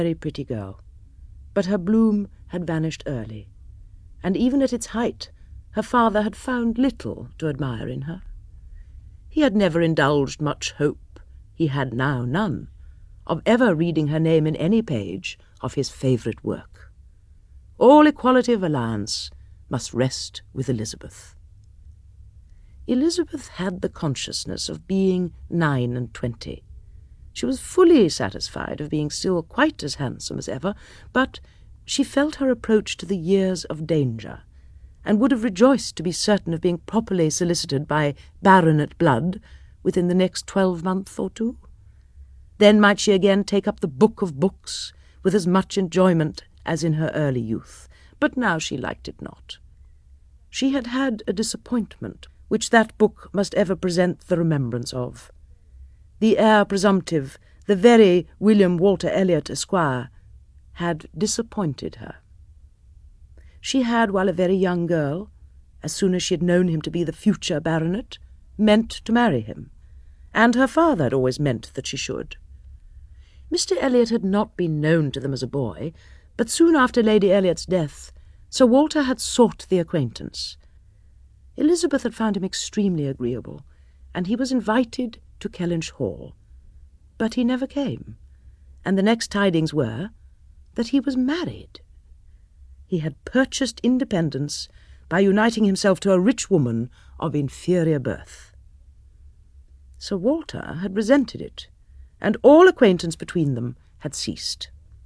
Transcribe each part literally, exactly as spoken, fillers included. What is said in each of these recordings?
very pretty girl, but her bloom had vanished early, and even at its height her father had found little to admire in her. He had never indulged much hope, he had now none, of ever reading her name in any page of his favourite work. All equality of alliance must rest with Elizabeth. Elizabeth had the consciousness of being nine and twenty. She was fully satisfied of being still quite as handsome as ever, but she felt her approach to the years of danger, and would have rejoiced to be certain of being properly solicited by baronet blood within the next twelvemonth or two. Then might she again take up the book of books with as much enjoyment as in her early youth, but now she liked it not. She had had a disappointment which that book must ever present the remembrance of. The heir presumptive, the very William Walter Elliot, Esquire, had disappointed her. She had, while a very young girl, as soon as she had known him to be the future baronet, meant to marry him, and her father had always meant that she should. Mister Elliot had not been known to them as a boy, but soon after Lady Elliot's death Sir Walter had sought the acquaintance. Elizabeth had found him extremely agreeable, and he was invited to Kellynch Hall, but he never came, and the next tidings were that he was married. He had purchased independence by uniting himself to a rich woman of inferior birth. Sir Walter had resented it, and all acquaintance between them had ceased.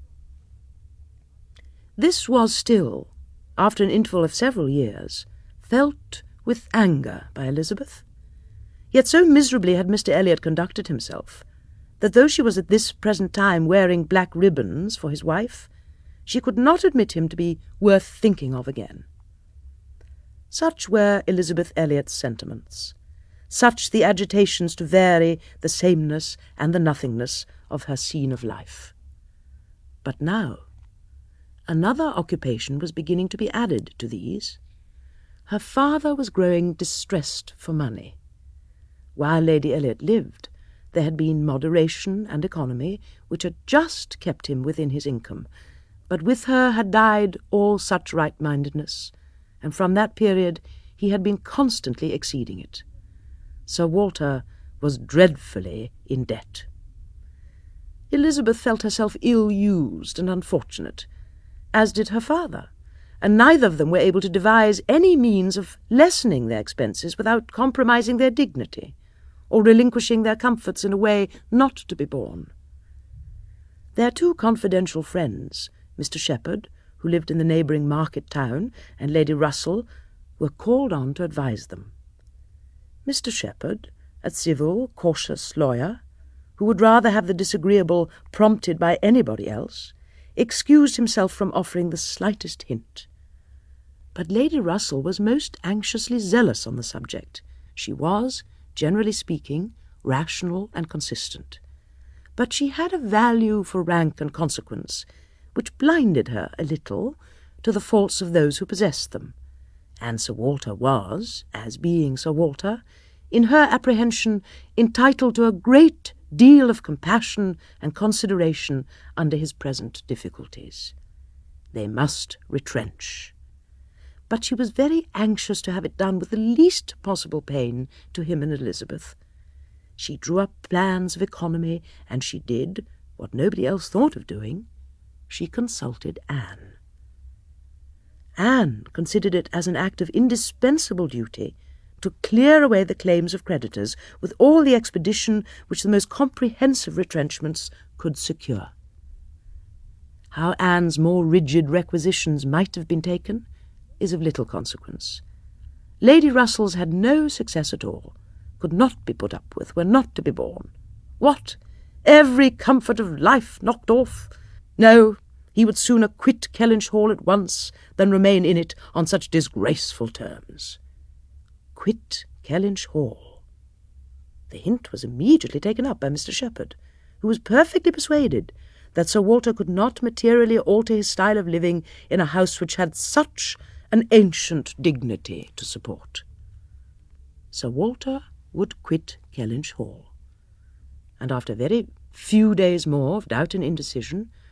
This was still, after an interval of several years, felt with anger by Elizabeth. Yet so miserably had Mister Elliot conducted himself, that though she was at this present time wearing black ribbons for his wife, she could not admit him to be worth thinking of again. Such were Elizabeth Elliot's sentiments, such the agitations to vary the sameness and the nothingness of her scene of life. But now another occupation was beginning to be added to these. Her father was growing distressed for money. While Lady Elliot lived, there had been moderation and economy which had just kept him within his income, but with her had died all such right-mindedness, and from that period he had been constantly exceeding it. Sir Walter was dreadfully in debt. Elizabeth felt herself ill-used and unfortunate, as did her father, and neither of them were able to devise any means of lessening their expenses without compromising their dignity, or relinquishing their comforts in a way not to be borne. Their two confidential friends, Mister Shepherd, who lived in the neighbouring market town, and Lady Russell, were called on to advise them. Mister Shepherd, a civil, cautious lawyer, who would rather have the disagreeable prompted by anybody else, excused himself from offering the slightest hint. But Lady Russell was most anxiously zealous on the subject. She was, generally speaking, rational and consistent, but she had a value for rank and consequence which blinded her a little to the faults of those who possessed them, and Sir Walter was, as being Sir Walter, in her apprehension entitled to a great deal of compassion and consideration under his present difficulties. They must retrench. But she was very anxious to have it done with the least possible pain to him and Elizabeth. She drew up plans of economy, and she did what nobody else thought of doing. She consulted Anne. Anne considered it as an act of indispensable duty to clear away the claims of creditors with all the expedition which the most comprehensive retrenchments could secure. How Anne's more rigid requisitions might have been taken is of little consequence. Lady Russell's had no success at all, could not be put up with, were not to be borne. What? Every comfort of life knocked off? No, he would sooner quit Kellynch Hall at once than remain in it on such disgraceful terms. Quit Kellynch Hall. The hint was immediately taken up by Mister Shepherd, who was perfectly persuaded that Sir Walter could not materially alter his style of living in a house which had such an ancient dignity to support. Sir Walter would quit Kellynch Hall, and after very few days more of doubt and indecision,